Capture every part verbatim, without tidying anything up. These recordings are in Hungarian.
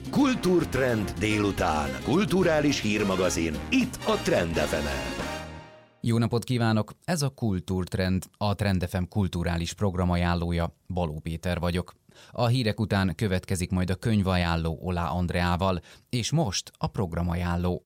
Kultúrtrend délután. Kulturális hírmagazin. Itt a Trend ef emen. Jó napot kívánok! Ez a Kultúrtrend, a Trend ef em kulturális programajánlója. Baló Péter vagyok. A hírek után következik majd a könyvajánló Olá Andreával, és most a programajánló.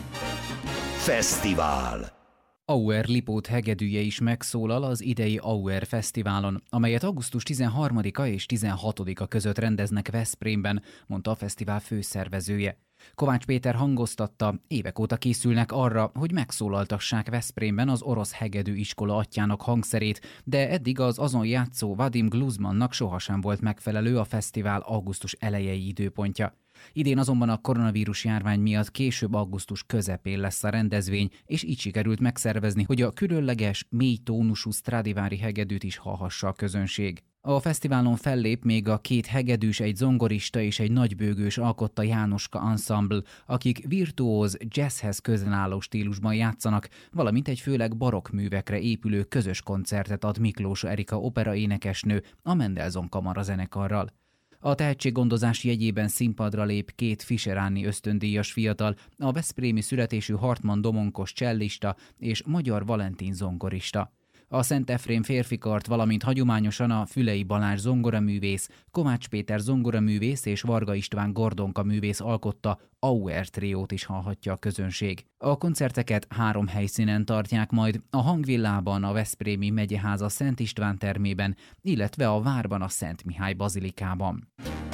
Fesztivál. Auer Lipót hegedűje is megszólal az idei Auer Fesztiválon, amelyet augusztus tizenharmadika és tizenhatodika között rendeznek Veszprémben, mondta a fesztivál főszervezője. Kovács Péter hangoztatta, évek óta készülnek arra, hogy megszólaltassák Veszprémben az orosz hegedű iskola atyjának hangszerét, de eddig az azon játszó Vadim Gluzmannak sohasem volt megfelelő a fesztivál augusztus elejei időpontja. Idén azonban a koronavírus járvány miatt később augusztus közepén lesz a rendezvény, és így sikerült megszervezni, hogy a különleges, mély tónusú Stradivari hegedűt is hallhassa a közönség. A fesztiválon fellép még a két hegedűs, egy zongorista és egy nagybőgős alkotta Jánoska Ensemble, akik virtuóz, jazzhez közel álló stílusban játszanak, valamint egy főleg barokk művekre épülő közös koncertet ad Miklós Erika operaénekesnő a Mendelssohn Kamara zenekarral. A tehetséggondozás jegyében színpadra lép két Fischer-Annie ösztöndíjas fiatal, a veszprémi születésű Hartmann Domonkos csellista és Magyar Valentin zongorista. A Szent Efrém férfikart, valamint hagyományosan a Fülei Balázs zongoraművész, Kovács Péter zongoraművész és Varga István Gordonka művész alkotta Auer triót is hallhatja a közönség. A koncerteket három helyszínen tartják majd, a Hangvillában, a veszprémi megyeháza Szent István termében, illetve a várban a Szent Mihály bazilikában.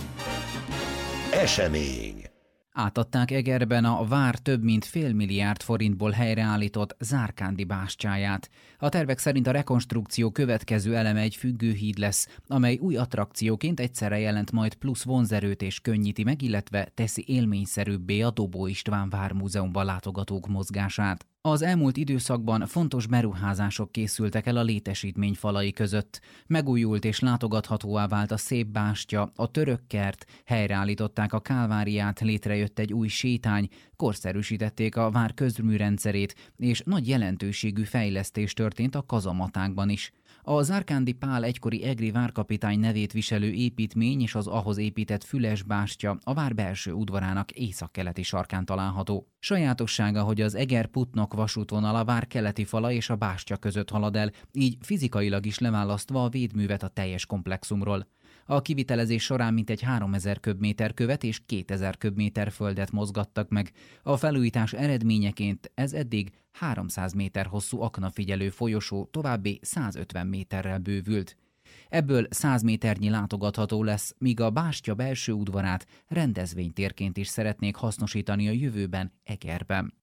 Esemény. Átadták Egerben a vár több mint fél milliárd forintból helyreállított Zárkándi bástyáját. A tervek szerint a rekonstrukció következő eleme egy függőhíd lesz, amely új attrakcióként egyszerre jelent majd plusz vonzerőt és könnyíti meg, illetve teszi élményszerűbbé a Dobó István Vármúzeumban látogatók mozgását. Az elmúlt időszakban fontos beruházások készültek el a létesítmény falai között. Megújult és látogathatóvá vált a szép bástya, a törökkert, helyreállították a Kálváriát, létrejött egy új sétány, korszerűsítették a vár közműrendszerét, és nagy jelentőségű fejlesztés történt a kazamatákban is. A Zárkándi Pál egykori egri várkapitány nevét viselő építmény és az ahhoz épített füles bástya a vár belső udvarának északkeleti sarkán található. Sajátossága, hogy az Eger-Putnok vasútvonal a vár keleti fala és a bástya között halad el, így fizikailag is leválasztva a védművet a teljes komplexumról. A kivitelezés során mintegy háromezer köbméter követ és kétezer köbméter földet mozgattak meg. A felújítás eredményeként ez eddig háromszáz méter hosszú aknafigyelő folyosó további százötven méterrel bővült. Ebből száz méternyi látogatható lesz, míg a bástya belső udvarát rendezvénytérként is szeretnék hasznosítani a jövőben Egerben.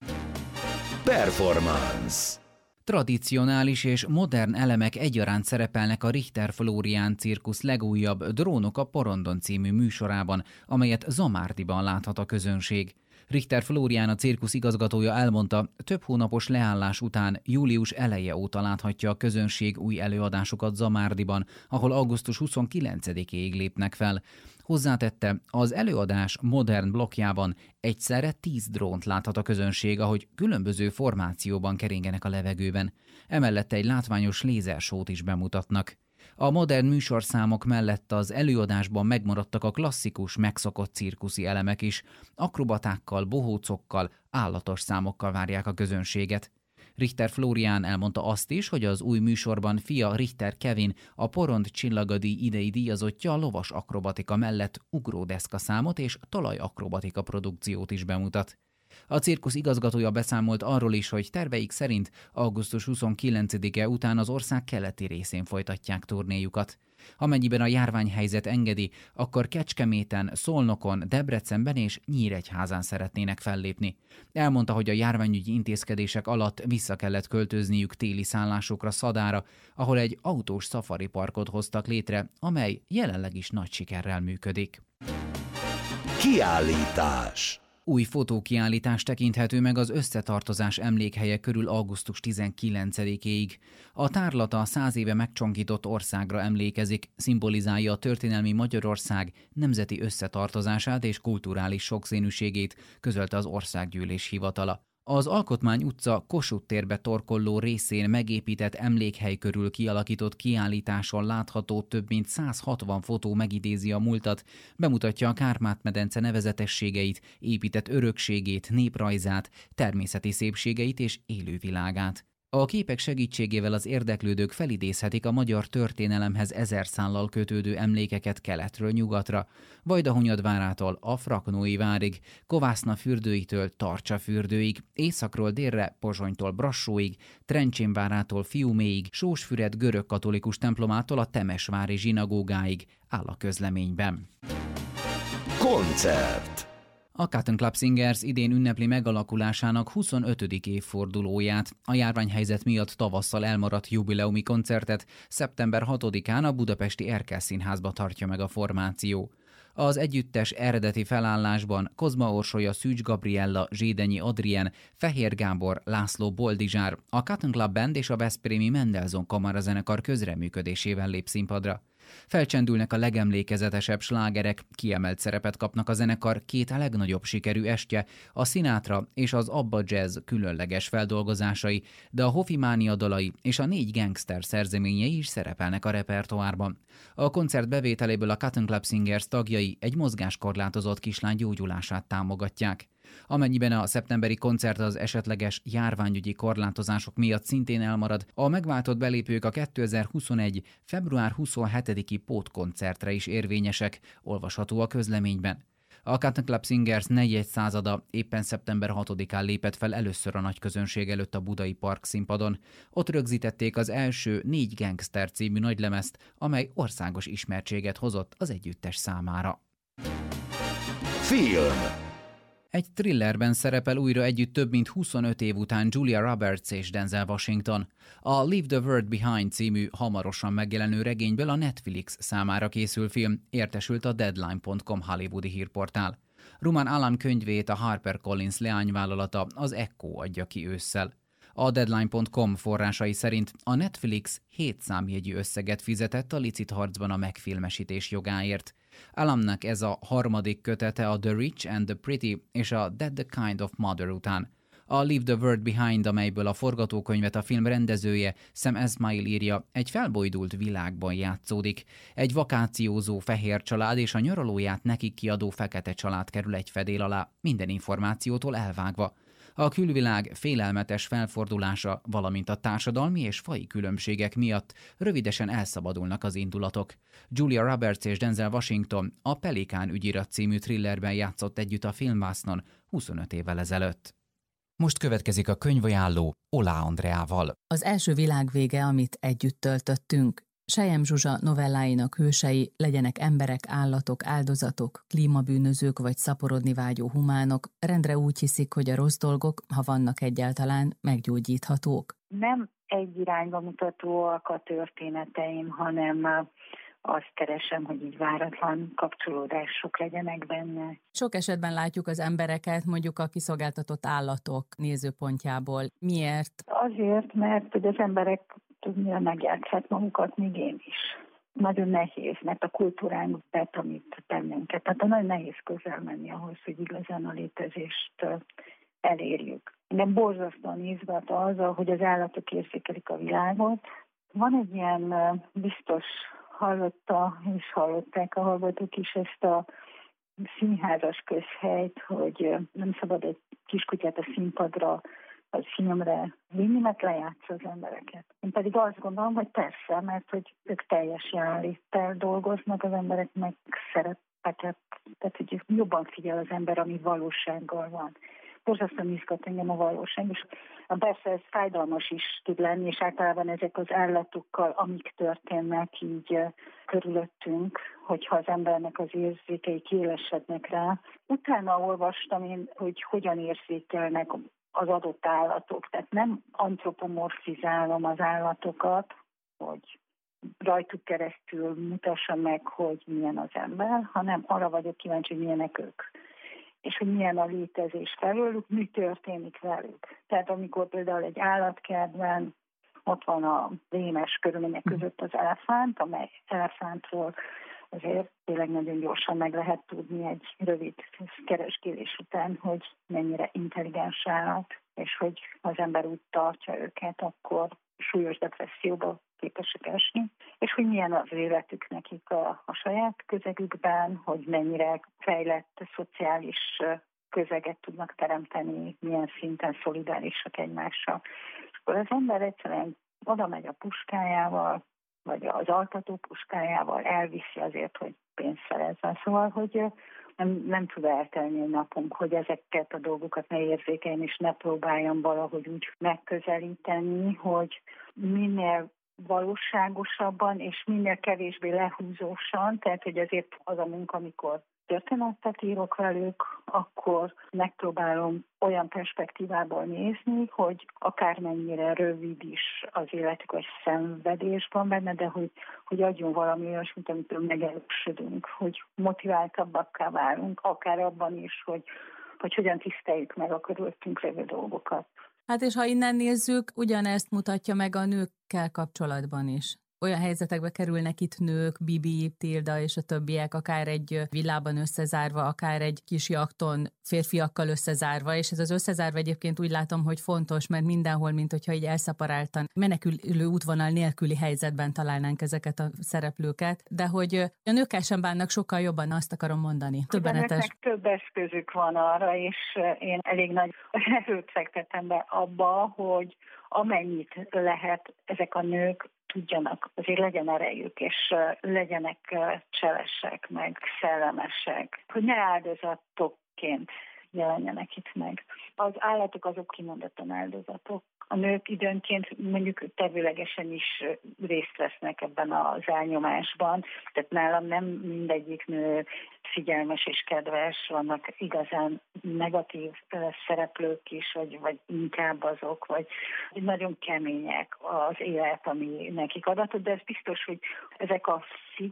Performance. Tradicionális és modern elemek egyaránt szerepelnek a Richter Flórián cirkusz legújabb Drónok a porondon című műsorában, amelyet Zamárdiban láthat a közönség. Richter Flórián, a cirkusz igazgatója elmondta, több hónapos leállás után július eleje óta láthatja a közönség új előadásokat Zamárdiban, ahol augusztus huszonkilencedikéig lépnek fel. Hozzátette, az előadás modern blokkjában egyszerre tíz drónt láthat a közönség, ahogy különböző formációban keringenek a levegőben. Emellett egy látványos lézersót is bemutatnak. A modern műsorszámok mellett az előadásban megmaradtak a klasszikus, megszokott cirkuszi elemek is. Akrobatákkal, bohócokkal, állatos számokkal várják a közönséget. Richter Flórián elmondta azt is, hogy az új műsorban fia Richter Kevin, a Porond Csillagadíj idei díjazottja a lovas akrobatika mellett ugródeszka számot és talajakrobatika produkciót is bemutat. A cirkusz igazgatója beszámolt arról is, hogy terveik szerint augusztus huszonkilencedike után az ország keleti részén folytatják turnéjukat. Amennyiben a járványhelyzet engedi, akkor Kecskeméten, Szolnokon, Debrecenben és Nyíregyházán szeretnének fellépni. Elmondta, hogy a járványügyi intézkedések alatt vissza kellett költözniük téli szállásokra Szadára, ahol egy autós szafari parkot hoztak létre, amely jelenleg is nagy sikerrel működik. Kiállítás. Új fotókiállítás tekinthető meg az Összetartozás emlékhelye körül augusztus tizenkilencedikéig. A tárlata száz éve megcsonkított országra emlékezik, szimbolizálja a történelmi Magyarország nemzeti összetartozását és kulturális sokszínűségét, közölte az Országgyűlés hivatala. Az Alkotmány utca Kossuth térbe torkolló részén megépített emlékhely körül kialakított kiállításon látható több mint száz hatvan fotó megidézi a múltat, bemutatja a Kárpát-medence nevezetességeit, épített örökségét, néprajzát, természeti szépségeit és élővilágát. A képek segítségével az érdeklődők felidézhetik a magyar történelemhez ezer szállal kötődő emlékeket keletről nyugatra, Vajdahunyadvárától a Fraknói várig, Kovászna fürdőitől Tarcsa fürdőig, északról délre Pozsonytól Brassóig, Trencsénvárától Fiuméig, Sósfüred görög katolikus templomától a Temesvári zsinagógáig áll a közleményben. Koncert. A Cotton Club Singers idén ünnepli megalakulásának huszonötödik évfordulóját. A járványhelyzet miatt tavasszal elmaradt jubileumi koncertet szeptember hatodikán a budapesti Erkel Színházba tartja meg a formáció. Az együttes eredeti felállásban Kozma Orsolya, Szűcs Gabriella, Zsédenyi Adrien, Fehér Gábor, László Boldizsár, a Cotton Club Band és a veszprémi Mendelssohn kamarazenekar közreműködésével lép színpadra. Felcsendülnek a legemlékezetesebb slágerek, kiemelt szerepet kapnak a zenekar két a legnagyobb sikerű estje, a Sinatra és az Abba Jazz különleges feldolgozásai, de a Hofimánia dalai és a négy gangster szerzeményei is szerepelnek a repertoárban. A koncert bevételéből a Cotton Club Singers tagjai egy mozgáskorlátozott kislány gyógyulását támogatják. Amennyiben a szeptemberi koncert az esetleges járványügyi korlátozások miatt szintén elmarad, a megváltott belépők a kétezer-huszonegy. február huszonhetediki pótkoncertre is érvényesek, olvasható a közleményben. A Cotton Club Singers negyedszázada éppen szeptember hatodikán lépett fel először a nagy közönség előtt a Budai Park színpadon. Ott rögzítették az első Négy Gangster című nagylemezt, amely országos ismertséget hozott az együttes számára. Film. Egy thrillerben szerepel újra együtt több mint huszonöt év után Julia Roberts és Denzel Washington. A Leave the World Behind című hamarosan megjelenő regényből a Netflix számára készül film, értesült a Deadline pont com hollywoodi hírportál. Ruman Alam könyvét a HarperCollins leányvállalata, az Echo adja ki ősszel. A Deadline pont com forrásai szerint a Netflix hét számjegyű összeget fizetett a licit harcban a megfilmesítés jogáért. Alamnak ez a harmadik kötete a The Rich and the Pretty és a That the Kind of Mother után. A Leave the World Behind, amelyből a forgatókönyvet a film rendezője, Sam Esmail írja, egy felbojdult világban játszódik. Egy vakációzó fehér család és a nyaralóját nekik kiadó fekete család kerül egy fedél alá, minden információtól elvágva. A külvilág félelmetes felfordulása, valamint a társadalmi és faji különbségek miatt rövidesen elszabadulnak az indulatok. Julia Roberts és Denzel Washington a Pelikán ügyirat című thrillerben játszott együtt a Filmvásznon huszonöt évvel ezelőtt. Most következik a könyvajánló Oláh Andreával. Az első világvége, amit együtt töltöttünk. Selyem Zsuzsa novelláinak hősei, legyenek emberek, állatok, áldozatok, klímabűnözők vagy szaporodni vágyó humánok, rendre úgy hiszik, hogy a rossz dolgok, ha vannak egyáltalán, meggyógyíthatók. Nem egy irányba mutatóak a történeteim, hanem azt keresem, hogy így váratlan kapcsolódások legyenek benne. Sok esetben látjuk az embereket mondjuk a kiszolgáltatott állatok nézőpontjából. Miért? Azért, mert hogy az emberek tudnia megjátszhat magukat, még én is. Nagyon nehéz, mert a kultúránk betanít bennünket. Tehát nagyon nehéz közel menni ahhoz, hogy igazán a létezést elérjük. Engem borzasztóan izgat az, hogy az állatok érzékelik a világot. Van egy ilyen biztos hallotta és hallották a hallgatók is ezt a színházas közhelyt, hogy nem szabad egy kiskutyát a színpadra vagy filmre vinni, mert lejátsza az embereket. Én pedig azt gondolom, hogy persze, mert hogy ők teljes jelenléttel dolgoznak, az emberek meg szerepeket, tehát hogy jobban figyel az ember, ami valósággal van. Borzasztóan izgat engem a valóság, és persze ez fájdalmas is tud lenni, és általában ezek az állatokkal, amik történnek így körülöttünk, hogyha az embernek az érzékei kiélesednek rá. Utána olvastam én, hogy hogyan érzékelnek az adott állatok. Tehát nem antropomorfizálom az állatokat, hogy rajtuk keresztül mutassam meg, hogy milyen az ember, hanem arra vagyok kíváncsi, hogy milyenek ők. És hogy milyen a létezés felőlük, mi történik velük. Tehát amikor például egy állatkertben ott van a rémes körülmények között az elefánt, amely elefántról azért tényleg nagyon gyorsan meg lehet tudni egy rövid keresgélés után, hogy mennyire intelligens állat. és hogy az ember úgy tartja őket, akkor súlyos depresszióba képesek esni, és hogy milyen az életük nekik a, a saját közegükben, hogy mennyire fejlett szociális közeget tudnak teremteni, milyen szinten szolidárisak egymással. És akkor az ember egyszerűen oda megy a puskájával, vagy az altató puskájával, elviszi azért, hogy pénzt szerezzen. Szóval, hogy nem, nem tud eltelni egy napunk, hogy ezeket a dolgokat ne érzékeljen, és ne próbáljam valahogy úgy megközelíteni, hogy minél valóságosabban, és minél kevésbé lehúzósan, tehát hogy azért az a munka, amikor történetet írok velük, akkor megpróbálom olyan perspektívából nézni, hogy akármennyire rövid is az életük, vagy szenvedés van benne, de hogy, hogy adjon valami olyasmit, amitől megerősödünk, hogy motiváltabbakká válunk, akár abban is, hogy, hogy hogyan tiszteljük meg a körülöttünk lévő dolgokat. Hát és ha innen nézzük, ugyanezt mutatja meg a nőkkel kapcsolatban is. Olyan helyzetekbe kerülnek itt nők, Bibi, Tilda és a többiek, akár egy villában összezárva, akár egy kis jakton férfiakkal összezárva, és ez az összezárva egyébként úgy látom, hogy fontos, mert mindenhol, mint hogyha így elszaparáltan, menekülő útvonal nélküli helyzetben találnánk ezeket a szereplőket, de hogy a nőkkel sem bánnak sokkal jobban, azt akarom mondani. Többenetes. Több eszközük van arra, és én elég nagy erőt fektetem be abba, hogy amennyit lehet ezek a nők tudjanak, azért legyen erejük, és legyenek cselesek, meg szellemesek, hogy ne áldozatokként jelenjenek itt meg. Az állatok azok kimondottan áldozatok. A nők időnként mondjuk tevőlegesen is részt vesznek ebben az elnyomásban, tehát nálam nem mindegyik nő figyelmes és kedves, vannak igazán negatív szereplők is, vagy, vagy inkább azok, vagy nagyon kemények az élet, ami nekik adatot, de ez biztos, hogy ezek a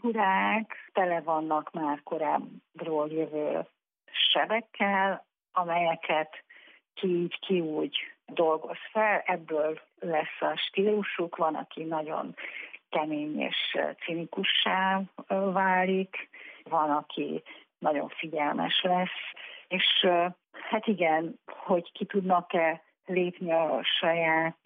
figurák tele vannak már korábbról jövő sebekkel, amelyeket ki így, ki úgy dolgoz fel, ebből lesz a stílusuk, van, aki nagyon kemény és cinikussá válik, van, aki nagyon figyelmes lesz, és hát igen, hogy ki tudnak-e lépni a saját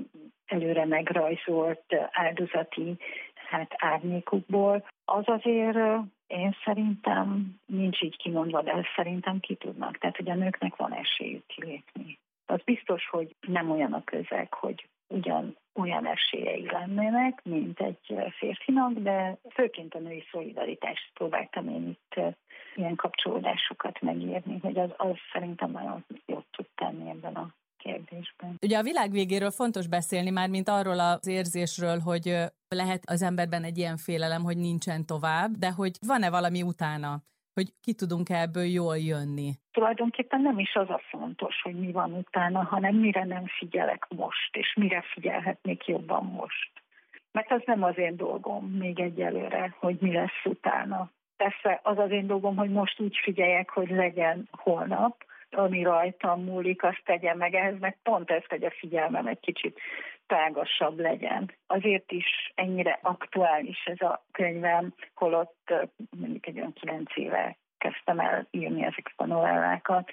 előre megrajzolt áldozati hát árnyékukból, az azért én szerintem nincs így kimondva, de szerintem ki tudnak. Tehát, hogy a nőknek van esélyük kilépni. Az biztos, hogy nem olyan a közeg, hogy ugyan olyan esélyei lennének, mint egy férfinak, de főként a női szolidaritást próbáltam én itt ilyen kapcsolódásokat megírni, hogy az, az szerintem nagyon jót tud tenni ebben a kérdésben. Ugye a világ végéről fontos beszélni már, mint arról az érzésről, hogy lehet az emberben egy ilyen félelem, hogy nincsen tovább, de hogy van-e valami utána, hogy ki tudunk ebből jól jönni? Tulajdonképpen nem is az a fontos, hogy mi van utána, hanem mire nem figyelek most, és mire figyelhetnék jobban most. Mert az nem az én dolgom még egyelőre, hogy mi lesz utána. Persze az az én dolgom, hogy most úgy figyeljek, hogy legyen holnap, ami rajtam múlik, azt tegye meg, ehhez meg pont ezt, hogy a figyelmem egy kicsit tágasabb legyen. Azért is ennyire aktuális ez a könyvem, holott mondjuk egy olyan kilenc éve kezdtem el írni ezeket a novellákat,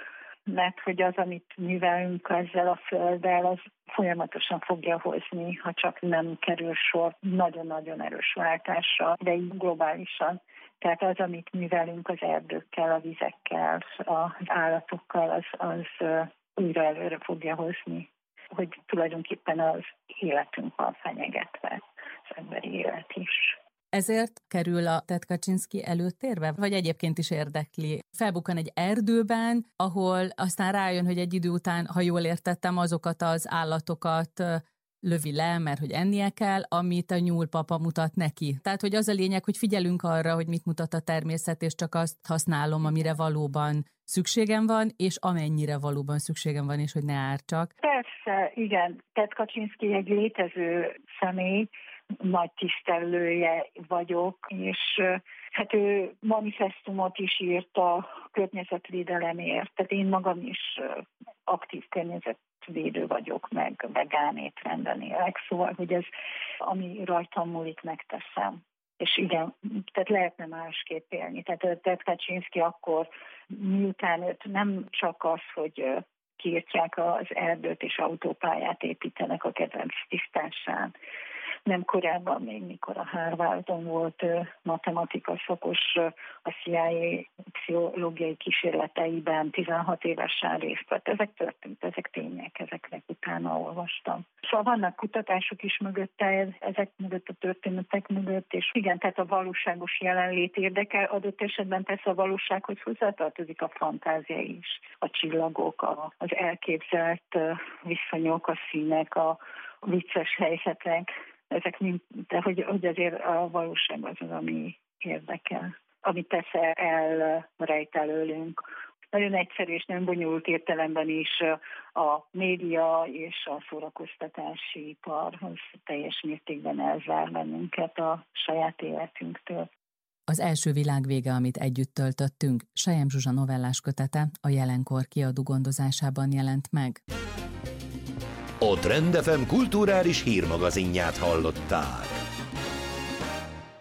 mert hogy az, amit művelünk ezzel a földdel, az folyamatosan fogja hozni, ha csak nem kerül sor nagyon-nagyon erős váltásra, de így globálisan. Tehát az, amit művelünk az erdőkkel, a vizekkel, az állatokkal, az, az újra előre fogja hozni, hogy tulajdonképpen az életünk van fenyegetve, az emberi élet is. Ezért kerül a Ted Kaczynszki előtérbe? Vagy egyébként is érdekli? Felbukkan egy erdőben, ahol aztán rájön, hogy egy idő után, ha jól értettem, azokat az állatokat lövi le, mert hogy ennie kell, amit a nyúlpapa mutat neki. Tehát, hogy az a lényeg, hogy figyelünk arra, hogy mit mutat a természet, és csak azt használom, amire valóban szükségem van, és amennyire valóban szükségem van, és hogy ne ártsak. Persze, igen. Ted Kaczynszki egy létező személy, nagy tisztelője vagyok, és hát ő manifesztumot is írt a környezetvédelemért. Tehát én magam is aktív környezetvédő vagyok, meg vegán étrenden élek, szóval, hogy ez, ami rajtam múlik, megteszem. És igen, tehát lehetne másképp élni. Tehát Ted Kaczynszki akkor, miután őt nem csak az, hogy kiírtják az erdőt és autópályát építenek a kedvenc tisztásán. Nem korábban, még mikor a Harvardon volt matematika szakos, a C I A pszichológiai kísérleteiben tizenhat évesen részt vett. Ezek történt, ezek tények, ezeknek utána olvastam. Szóval vannak kutatások is mögötte, ezek mögött a történetek mögött, és igen, tehát a valóságos jelenlét érdekel, adott esetben persze a valósághoz hozzátartozik a fantázia is, a csillagok, az elképzelt viszonyok, a színek, a vicces helyzetek, ezek mind, de hogy, hogy azért a valóság az az, ami érdekel, amit persze elrejt előlünk. Nagyon egyszerű és nem bonyolult értelemben is a média és a szórakoztatási ipar az teljes mértékben elzár bennünket a saját életünktől. Az első világvége, amit együtt töltöttünk, Sejem Zsuzsa novellás kötete a Jelenkor kiadó gondozásában jelent meg. A Trend ef em kulturális hírmagazinját hallották.